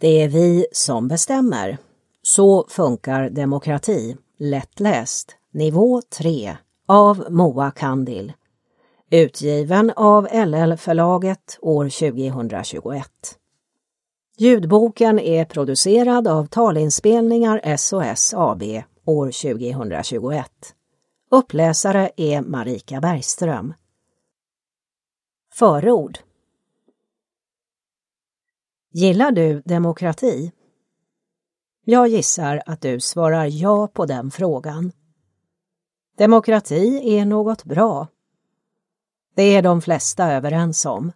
Det är vi som bestämmer. Så funkar demokrati. Lättläst. Nivå 3 av Moa Kandil. Utgiven av LL-förlaget år 2021. Ljudboken är producerad av Talinspelningar SOS AB år 2021. Uppläsare är Marika Bergström. Förord. Gillar du demokrati? Jag gissar att du svarar ja på den frågan. Demokrati är något bra. Det är de flesta överens om.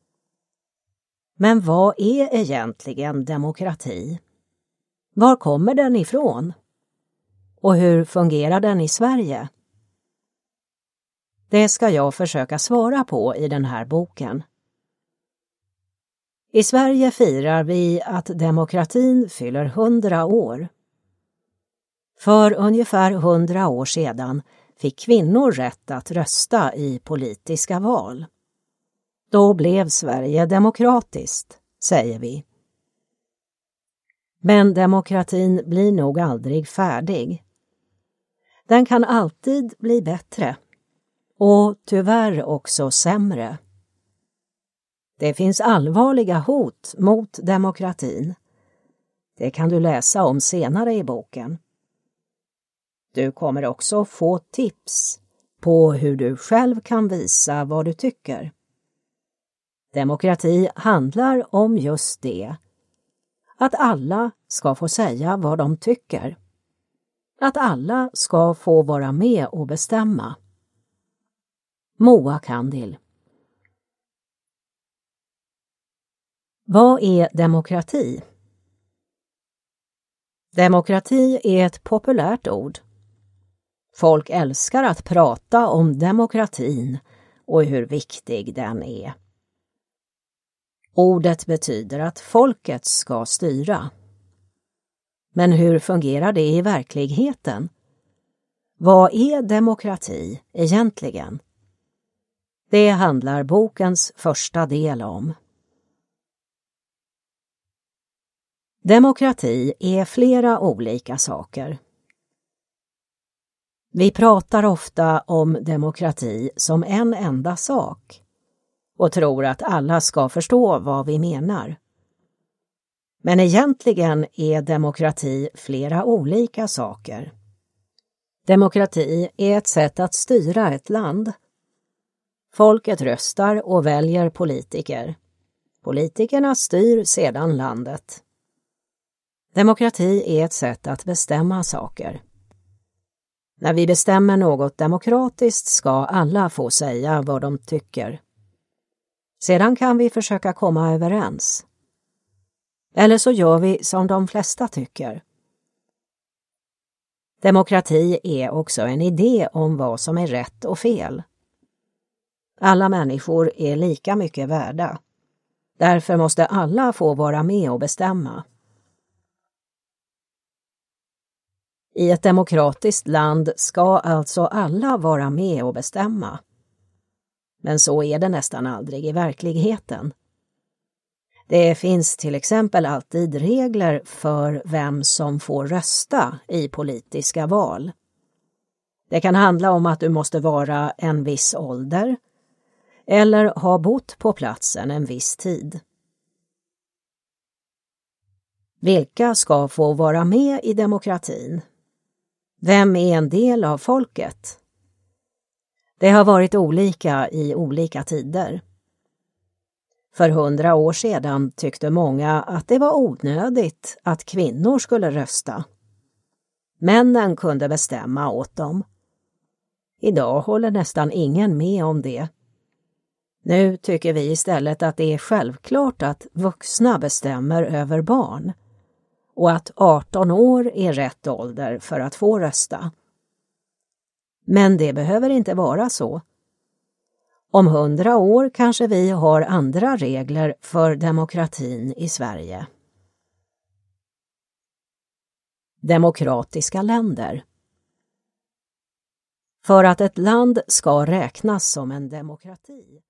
Men vad är egentligen demokrati? Var kommer den ifrån? Och hur fungerar den i Sverige? Det ska jag försöka svara på i den här boken. I Sverige firar vi att demokratin fyller 100 år. För ungefär 100 år sedan fick kvinnor rätt att rösta i politiska val. Då blev Sverige demokratiskt, säger vi. Men demokratin blir nog aldrig färdig. Den kan alltid bli bättre. Och tyvärr också sämre. Det finns allvarliga hot mot demokratin. Det kan du läsa om senare i boken. Du kommer också få tips på hur du själv kan visa vad du tycker. Demokrati handlar om just det. Att alla ska få säga vad de tycker. Att alla ska få vara med och bestämma. Moa Kandil. Vad är demokrati? Demokrati är ett populärt ord. Folk älskar att prata om demokratin och hur viktig den är. Ordet betyder att folket ska styra. Men hur fungerar det i verkligheten? Vad är demokrati egentligen? Det handlar bokens första del om. Demokrati är flera olika saker. Vi pratar ofta om demokrati som en enda sak och tror att alla ska förstå vad vi menar. Men egentligen är demokrati flera olika saker. Demokrati är ett sätt att styra ett land. Folket röstar och väljer politiker. Politikerna styr sedan landet. Demokrati är ett sätt att bestämma saker. När vi bestämmer något demokratiskt ska alla få säga vad de tycker. Sedan kan vi försöka komma överens. Eller så gör vi som de flesta tycker. Demokrati är också en idé om vad som är rätt och fel. Alla människor är lika mycket värda. Därför måste alla få vara med och bestämma. I ett demokratiskt land ska alltså alla vara med och bestämma. Men så är det nästan aldrig i verkligheten. Det finns till exempel alltid regler för vem som får rösta i politiska val. Det kan handla om att du måste vara en viss ålder eller ha bott på platsen en viss tid. Vilka ska få vara med i demokratin? Vem är en del av folket? Det har varit olika i olika tider. För 100 år sedan tyckte många att det var onödigt att kvinnor skulle rösta. Männen kunde bestämma åt dem. Idag håller nästan ingen med om det. Nu tycker vi istället att det är självklart att vuxna bestämmer över barn och att 18 år är rätt ålder för att få rösta. Men det behöver inte vara så. Om 100 år kanske vi har andra regler för demokratin i Sverige. Demokratiska länder. För att ett land ska räknas som en demokrati